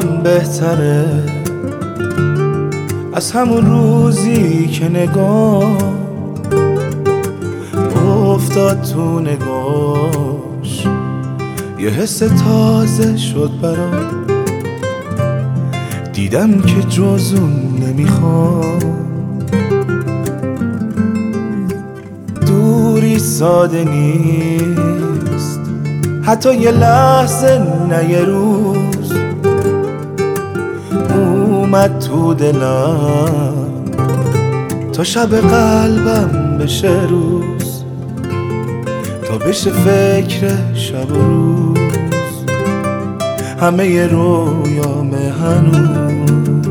حالم بهتره از همون روزی که نگاه افتاد تو نگاش، یه حس تازه شد برام، دیدم که جز اون نمیخوام. دوری ساده نیست، حتی یه لحظه نه یه روز، اومد تو دلم تا شب قلبم بشه روز، تا بشه فکر شب و روز، همه ی رویام هنوز.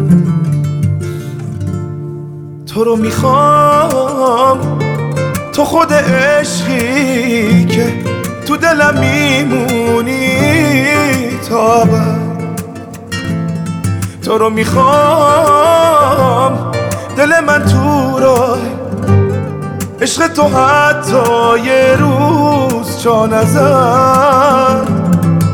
تو رو میخوام، تو خود عشقی که تو دلم میمونی تا ابد. تو رو میخوام، دل من تو راه عشق تو حتی یه روز جا نزد.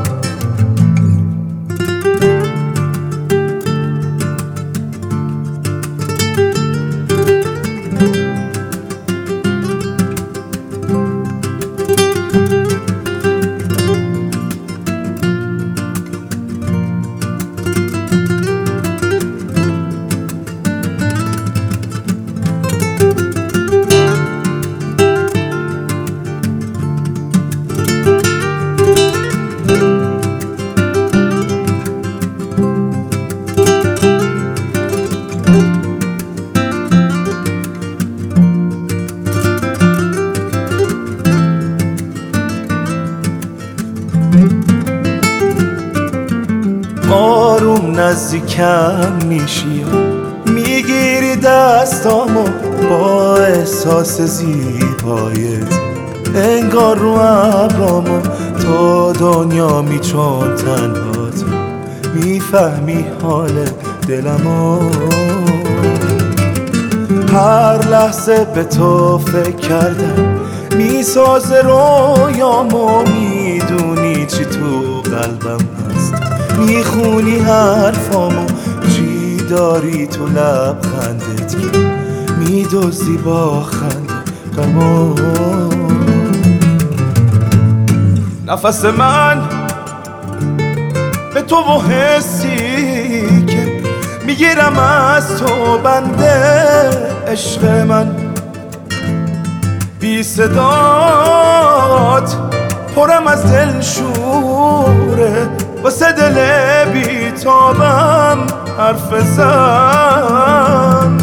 آروم نزدیکم میشی، میگیری دستامو با احساس زیبایت، انگار رو ابرامو تا دنیا میچون تنهات، میفهمی حال دلمو. هر لحظه به تو فکر کردم، میسازه رویامو، میدونی چی تو قلبم هست، میخونی حرفامو، چی داری تو لبخندت که میدوزی با خنده غمو. نفس من به تو و حسی که میگیرم از تو بنده، عشق من بی صدات پرم از دل شوره، واسه دل بی تابم حرف زن.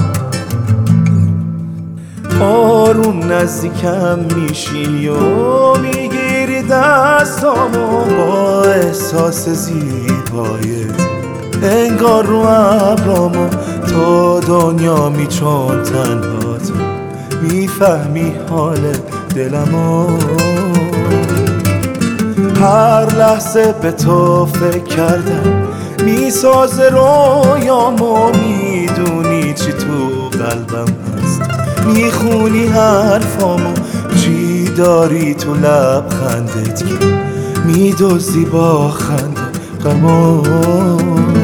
آروم نزدیکم میشی و میگیری دستامو با احساس زیبایت، انگار رو ابرامو تا دنیا میچون تنهات، میفهمی حال دلمو. هر لحظه به تو فکر کردم، میسازه رویامو، میدونی چی تو قلبم هست، میخونی حرفامو، چی داری تو لبخندت که میدوزی با خنده غمو.